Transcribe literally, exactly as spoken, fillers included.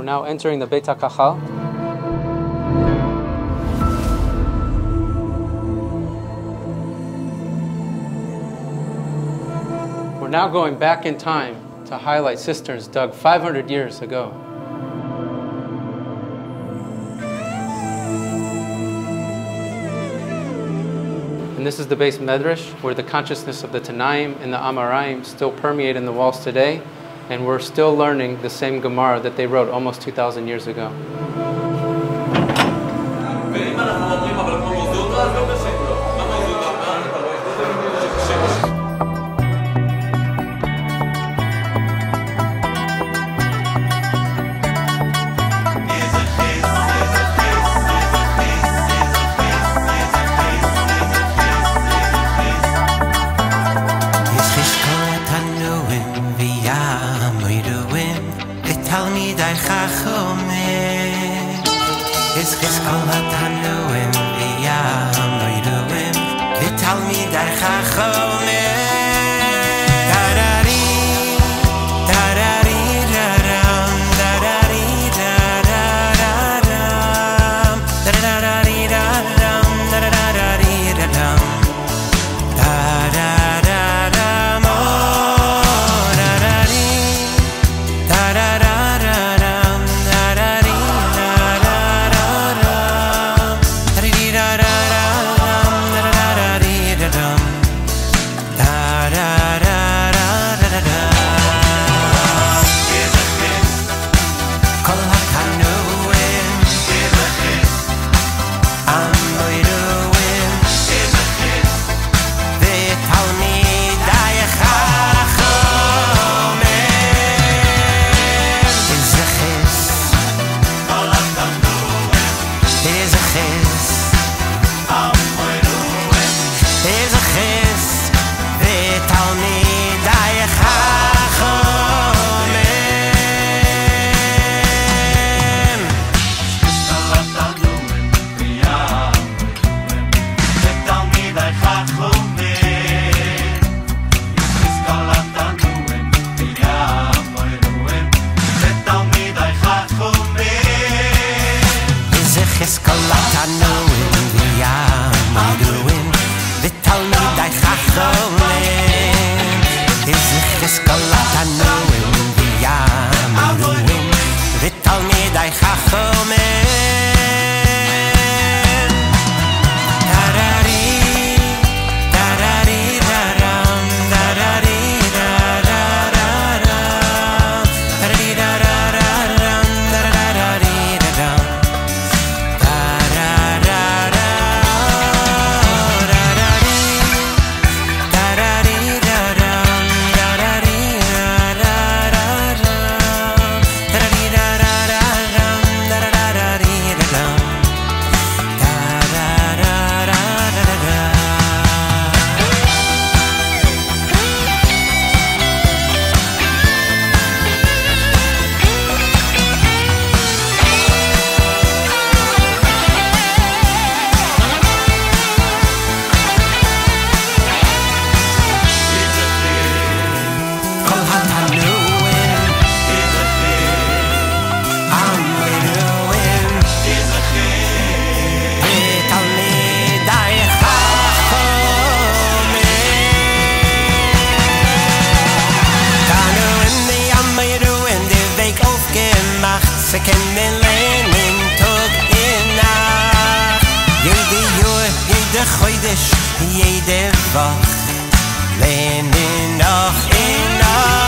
now entering the Beit HaKachal. We're now going back in time to highlight cisterns dug five hundred years ago. And this is the Beis Medrash, where the consciousness of the Tanaim and the Amoraim still permeate in the walls today, and we're still learning the same Gemara that they wrote almost two thousand years ago. Jede Woche lehne noch in